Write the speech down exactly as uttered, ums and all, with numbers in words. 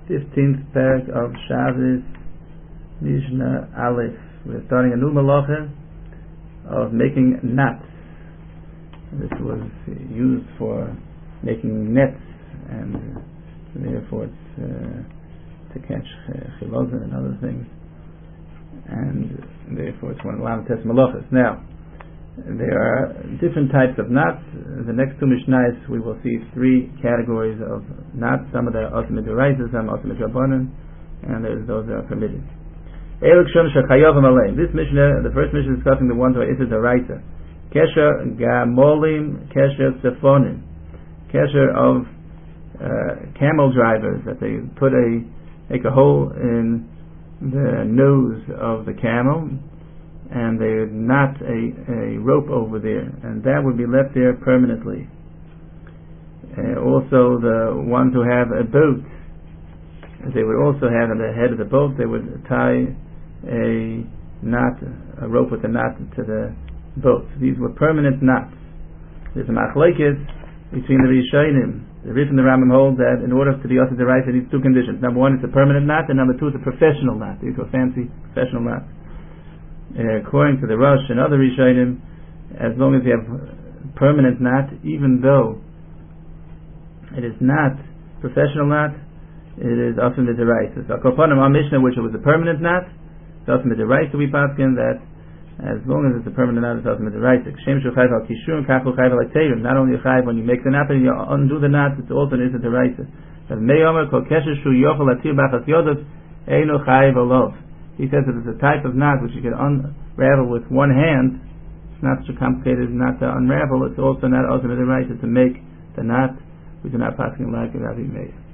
fifteenth parak of Shabbos, Mishnah Aleph. We're starting a new malacha of making knots. This was used for making nets, and therefore it's uh, to catch chilozin and other things, and therefore it's one of the Lam Tes Malachas. Now, there are different types of knots. In the next two Mishnayos we will see three categories of knots. Some of them are Osem D'Oraisa, some are Osem D'Rabbanan, and there's those that are permitted. This Mishnah, the first Mishnah, is discussing the ones who are Issa D'Oraisa. Kesher Gamolim, Kesher Sephonim. Kesher of uh, camel drivers, that they put a, make a hole in the nose of the camel, and they would knot a, a rope over there, and that would be left there permanently. Uh, also, the ones who have a boat, they would also have on the head of the boat, they would tie a knot, a rope with a knot to the boat. So these were permanent knots. There's a machlekes between the Rishonim. The Rif and the Rambam hold that in order to be Osem D'Oraisa, these two conditions. Number one, it's a permanent knot, and number two, it's a professional knot. These are fancy professional knots. Uh, according to the Rosh and other Rishonim, as long as you have permanent knot, even though it is not professional knot, it is Osem D'Oraisa. So Kopanim, our Mishnah, which it was a permanent knot, it's Osem D'Oraisa. We paskin that as long as it's a permanent knot, it's Osem D'Oraisa. Not only a chayv when you make the knot, but you undo the knot, it's also an Issa D'Oraisa. He says that it's a type of knot which you can unravel with one hand. It's not so complicated not to unravel. It's also not Osem D'Oraisa to make the knot. We do not pass like Rabbi Meir.